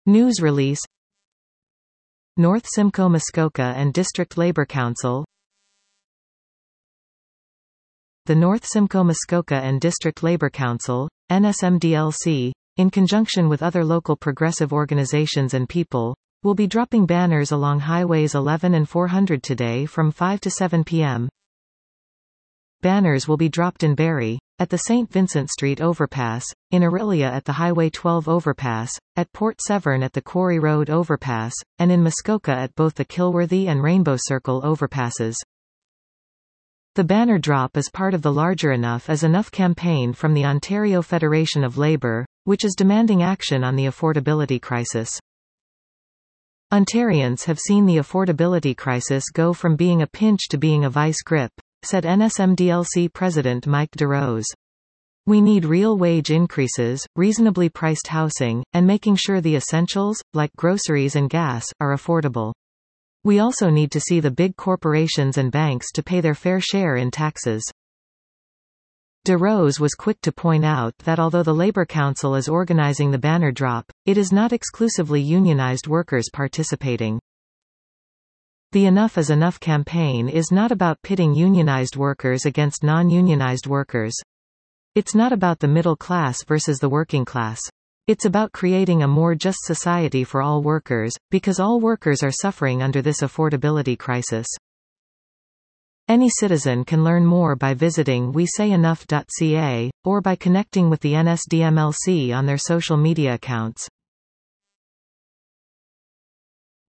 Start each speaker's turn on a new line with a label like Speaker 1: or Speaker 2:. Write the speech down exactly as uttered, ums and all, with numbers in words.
Speaker 1: News release. North Simcoe Muskoka and District Labour Council. The North Simcoe Muskoka and District Labour Council, N S M D L C, in conjunction with other local progressive organizations and people, will be dropping banners along highways eleven and four hundred today from five to seven p m Banners will be dropped in Barrie, at the Saint Vincent Street overpass, in Orillia at the Highway twelve overpass, at Port Severn at the Quarry Road overpass, and in Muskoka at both the Kilworthy and Rainbow Circle overpasses. The banner drop is part of the larger Enough is Enough campaign from the Ontario Federation of Labour, which is demanding action on the affordability crisis. Ontarians have seen the affordability crisis go from being a pinch to being a vice grip, said N S M D L C President Mike DeRose. We need real wage increases, reasonably priced housing, and making sure the essentials, like groceries and gas, are affordable. We also need to see the big corporations and banks to pay their fair share in taxes. DeRose was quick to point out that although the Labour Council is organizing the banner drop, it is not exclusively unionized workers participating. The Enough is Enough campaign is not about pitting unionized workers against non-unionized workers. It's not about the middle class versus the working class. It's about creating a more just society for all workers, because all workers are suffering under this affordability crisis. Any citizen can learn more by visiting we say enough dot c a, or by connecting with the N S D M L C on their social media accounts.